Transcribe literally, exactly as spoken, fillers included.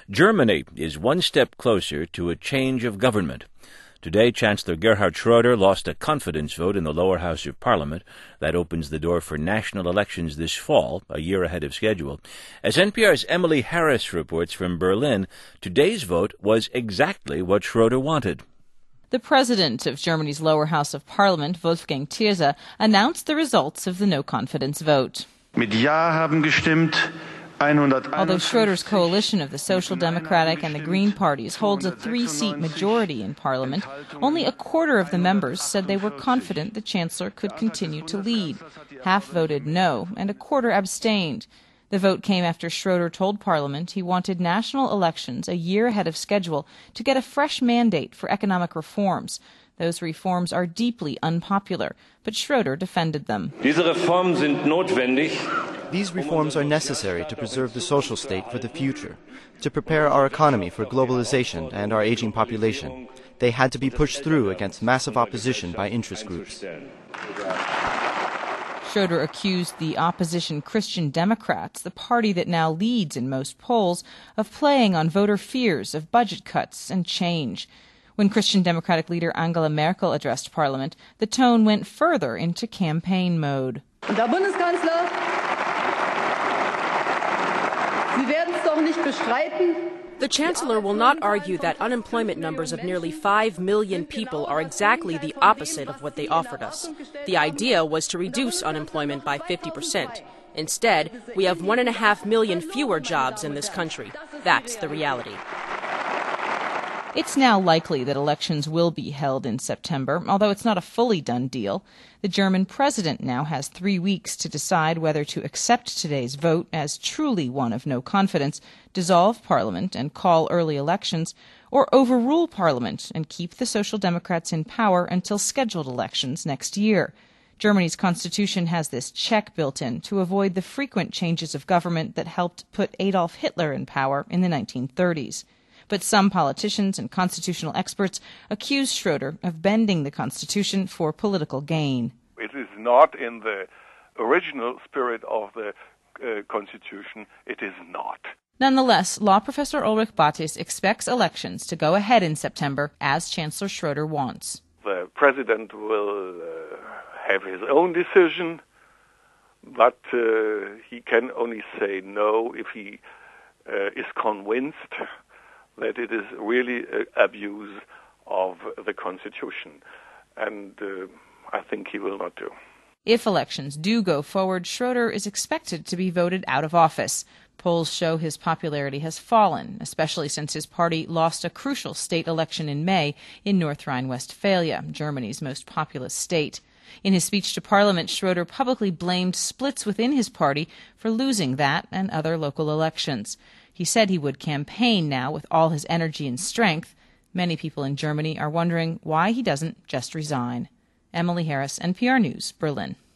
Germany is one step closer to a change of government. Today, Chancellor Gerhard Schröder lost a confidence vote in the lower house of Parliament. That opens the door for national elections this fall, a year ahead of schedule. As N P R's Emily Harris reports from Berlin, today's vote was exactly what Schröder wanted. The president of Germany's lower house of Parliament, Wolfgang Thierse, announced the results of the no-confidence vote. Mit Ja haben gestimmt Although Schröder's coalition of the Social Democratic and the Green parties holds a three-seat majority in Parliament, only a quarter of the members said they were confident the Chancellor could continue to lead. Half voted no, and a quarter abstained. The vote came after Schröder told Parliament he wanted national elections a year ahead of schedule to get a fresh mandate for economic reforms. Those reforms are deeply unpopular, but Schröder defended them. Diese Reformen sind notwendig. These reforms are necessary to preserve the social state for the future, to prepare our economy for globalization and our aging population. They had to be pushed through against massive opposition by interest groups. Schröder accused the opposition Christian Democrats, the party that now leads in most polls, of playing on voter fears of budget cuts and change. When Christian Democratic leader Angela Merkel addressed Parliament, the tone went further into campaign mode. Herr Bundeskanzler, Sie werden es doch nicht bestreiten. The Chancellor will not argue that unemployment numbers of nearly five million people are exactly the opposite of what they offered us. The idea was to reduce unemployment by fifty percent. Instead, we have one and a half million fewer jobs in this country. That's the reality. It's now likely that elections will be held in September, although it's not a fully done deal. The German president now has three weeks to decide whether to accept today's vote as truly one of no confidence, dissolve Parliament and call early elections, or overrule Parliament and keep the Social Democrats in power until scheduled elections next year. Germany's constitution has this check built in to avoid the frequent changes of government that helped put Adolf Hitler in power in the nineteen thirties. But some politicians and constitutional experts accuse Schröder of bending the Constitution for political gain. It is not in the original spirit of the uh, Constitution. It is not. Nonetheless, law professor Ulrich Batis expects elections to go ahead in September as Chancellor Schröder wants. The president will uh, have his own decision, but uh, he can only say no if he uh, is convinced that it is really an abuse of the Constitution. And uh, I think he will not do. If elections do go forward, Schröder is expected to be voted out of office. Polls show his popularity has fallen, especially since his party lost a crucial state election in May in North Rhine-Westphalia, Germany's most populous state. In his speech to Parliament, Schröder publicly blamed splits within his party for losing that and other local elections. He said he would campaign now with all his energy and strength. Many people in Germany are wondering why he doesn't just resign. Emily Harris, N P R News, Berlin.